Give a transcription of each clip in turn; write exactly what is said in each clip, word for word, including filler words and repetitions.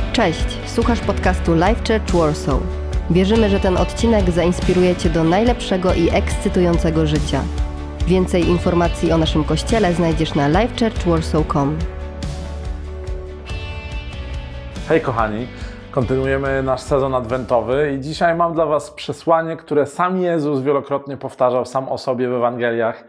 Cześć, słuchasz podcastu Life Church Warsaw. Wierzymy, że ten odcinek zainspiruje Cię do najlepszego i ekscytującego życia. Więcej informacji o naszym kościele znajdziesz na life church warsaw kropka com. Hej kochani, kontynuujemy nasz sezon adwentowy i dzisiaj mam dla Was przesłanie, które sam Jezus wielokrotnie powtarzał sam o sobie w Ewangeliach,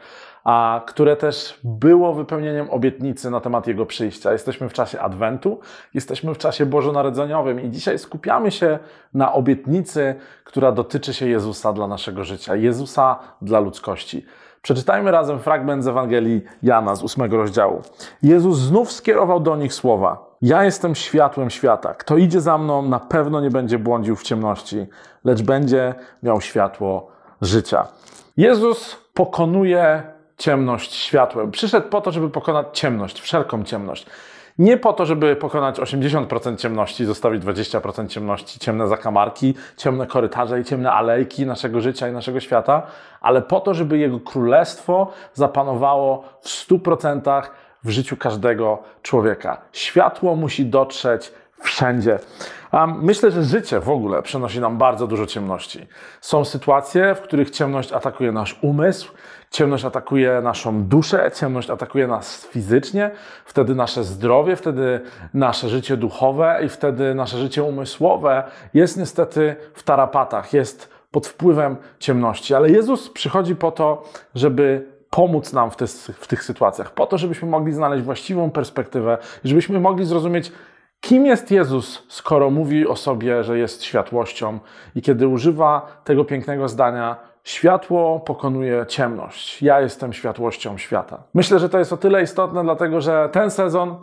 a które też było wypełnieniem obietnicy na temat Jego przyjścia. Jesteśmy w czasie Adwentu, jesteśmy w czasie bożonarodzeniowym i dzisiaj skupiamy się na obietnicy, która dotyczy się Jezusa dla naszego życia, Jezusa dla ludzkości. Przeczytajmy razem fragment z Ewangelii Jana z ósmego rozdziału. Jezus znów skierował do nich słowa: Ja jestem światłem świata. Kto idzie za mną, na pewno nie będzie błądził w ciemności, lecz będzie miał światło życia. Jezus pokonuje ciemność światłem. Przyszedł po to, żeby pokonać ciemność, wszelką ciemność. Nie po to, żeby pokonać osiemdziesiąt procent ciemności, zostawić dwadzieścia procent ciemności, ciemne zakamarki, ciemne korytarze i ciemne alejki naszego życia i naszego świata, ale po to, żeby Jego królestwo zapanowało w stu procentach w życiu każdego człowieka. Światło musi dotrzeć wszędzie. Myślę, że życie w ogóle przynosi nam bardzo dużo ciemności. Są sytuacje, w których ciemność atakuje nasz umysł, ciemność atakuje naszą duszę, ciemność atakuje nas fizycznie, wtedy nasze zdrowie, wtedy nasze życie duchowe i wtedy nasze życie umysłowe jest niestety w tarapatach, jest pod wpływem ciemności. Ale Jezus przychodzi po to, żeby pomóc nam w, te, w tych sytuacjach, po to, żebyśmy mogli znaleźć właściwą perspektywę i żebyśmy mogli zrozumieć, kim jest Jezus, skoro mówi o sobie, że jest światłością i kiedy używa tego pięknego zdania: światło pokonuje ciemność. Ja jestem światłością świata. Myślę, że to jest o tyle istotne, dlatego że ten sezon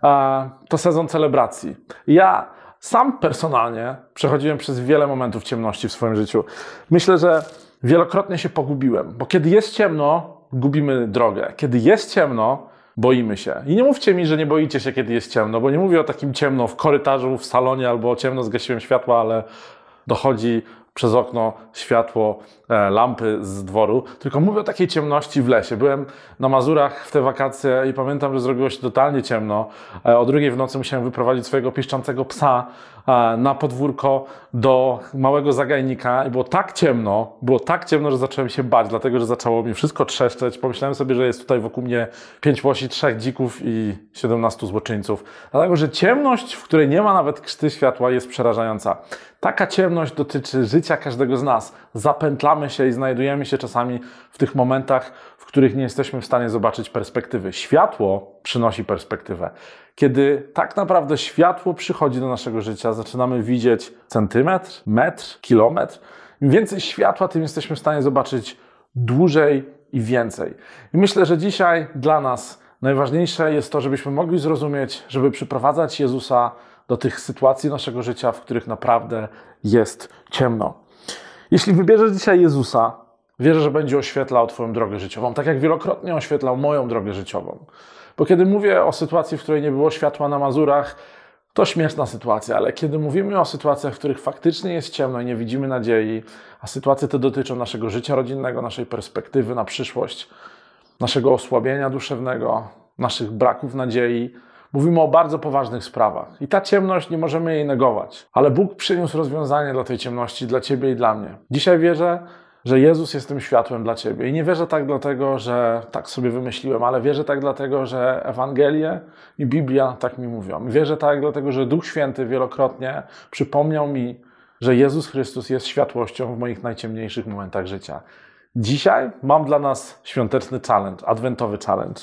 e, to sezon celebracji. Ja sam personalnie przechodziłem przez wiele momentów ciemności w swoim życiu. Myślę, że wielokrotnie się pogubiłem, bo kiedy jest ciemno, gubimy drogę. Kiedy jest ciemno, boimy się. I nie mówcie mi, że nie boicie się, kiedy jest ciemno, bo nie mówię o takim ciemno w korytarzu, w salonie albo ciemno zgasiłem światła, ale dochodzi przez okno światło e, lampy z dworu, tylko mówię o takiej ciemności w lesie. Byłem na Mazurach w te wakacje i pamiętam, że zrobiło się totalnie ciemno. E, o drugiej w nocy musiałem wyprowadzić swojego piszczącego psa e, na podwórko do małego zagajnika i było tak ciemno, było tak ciemno, że zacząłem się bać, dlatego że zaczęło mi wszystko trzeszczeć. Pomyślałem sobie, że jest tutaj wokół mnie pięć łosi, trzech dzików i siedemnastu złoczyńców. Dlatego, że ciemność, w której nie ma nawet krzty światła, jest przerażająca. Taka ciemność dotyczy życia każdego z nas. Zapętlamy się i znajdujemy się czasami w tych momentach, w których nie jesteśmy w stanie zobaczyć perspektywy. Światło przynosi perspektywę. Kiedy tak naprawdę światło przychodzi do naszego życia, zaczynamy widzieć centymetr, metr, kilometr. Im więcej światła, tym jesteśmy w stanie zobaczyć dłużej i więcej. I myślę, że dzisiaj dla nas najważniejsze jest to, żebyśmy mogli zrozumieć, żeby przyprowadzać Jezusa do tych sytuacji naszego życia, w których naprawdę jest ciemno. Jeśli wybierzesz dzisiaj Jezusa, wierzę, że będzie oświetlał Twoją drogę życiową, tak jak wielokrotnie oświetlał moją drogę życiową. Bo kiedy mówię o sytuacji, w której nie było światła na Mazurach, to śmieszna sytuacja, ale kiedy mówimy o sytuacjach, w których faktycznie jest ciemno i nie widzimy nadziei, a sytuacje te dotyczą naszego życia rodzinnego, naszej perspektywy na przyszłość, naszego osłabienia duszewnego, naszych braków nadziei, mówimy o bardzo poważnych sprawach. I ta ciemność, nie możemy jej negować. Ale Bóg przyniósł rozwiązanie dla tej ciemności, dla Ciebie i dla mnie. Dzisiaj wierzę, że Jezus jest tym światłem dla Ciebie. I nie wierzę tak dlatego, że tak sobie wymyśliłem, ale wierzę tak dlatego, że Ewangelie i Biblia tak mi mówią. Wierzę tak dlatego, że Duch Święty wielokrotnie przypomniał mi, że Jezus Chrystus jest światłością w moich najciemniejszych momentach życia. Dzisiaj mam dla nas świąteczny challenge, adwentowy challenge.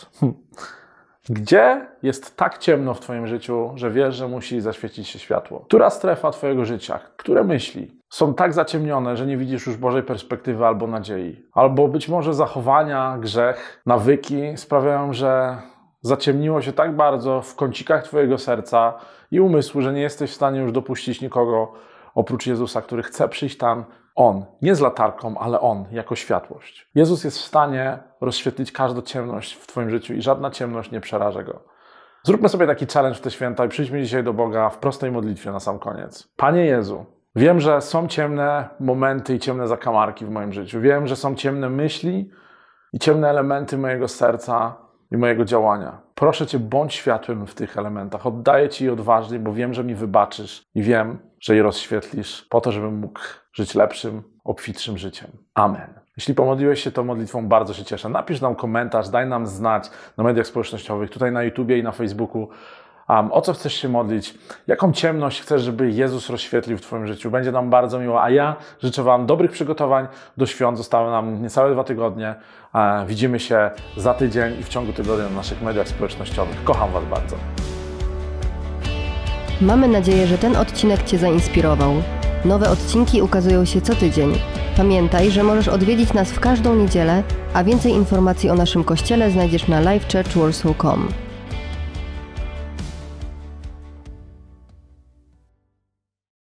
Gdzie jest tak ciemno w Twoim życiu, że wiesz, że musi zaświecić się światło? Która strefa Twojego życia, które myśli są tak zaciemnione, że nie widzisz już Bożej perspektywy albo nadziei? Albo być może zachowania, grzech, nawyki sprawiają, że zaciemniło się tak bardzo w kącikach Twojego serca i umysłu, że nie jesteś w stanie już dopuścić nikogo oprócz Jezusa, który chce przyjść tam. On, nie z latarką, ale On, jako światłość. Jezus jest w stanie rozświetlić każdą ciemność w Twoim życiu i żadna ciemność nie przeraża Go. Zróbmy sobie taki challenge w te święta i przyjdźmy dzisiaj do Boga w prostej modlitwie na sam koniec. Panie Jezu, wiem, że są ciemne momenty i ciemne zakamarki w moim życiu. Wiem, że są ciemne myśli i ciemne elementy mojego serca i mojego działania. Proszę Cię, bądź światłem w tych elementach. Oddaję Ci je odważnie, bo wiem, że mi wybaczysz i wiem, że je rozświetlisz po to, żebym mógł żyć lepszym, obfitszym życiem. Amen. Jeśli pomodliłeś się tą modlitwą, bardzo się cieszę. Napisz nam komentarz, daj nam znać na mediach społecznościowych, tutaj na YouTubie i na Facebooku, um, o co chcesz się modlić, jaką ciemność chcesz, żeby Jezus rozświetlił w Twoim życiu. Będzie nam bardzo miło, a ja życzę Wam dobrych przygotowań do świąt. Zostały nam niecałe dwa tygodnie. E, widzimy się za tydzień i w ciągu tygodnia na naszych mediach społecznościowych. Kocham Was bardzo. Mamy nadzieję, że ten odcinek Cię zainspirował. Nowe odcinki ukazują się co tydzień. Pamiętaj, że możesz odwiedzić nas w każdą niedzielę, a więcej informacji o naszym kościele znajdziesz na live church warsaw kropka com.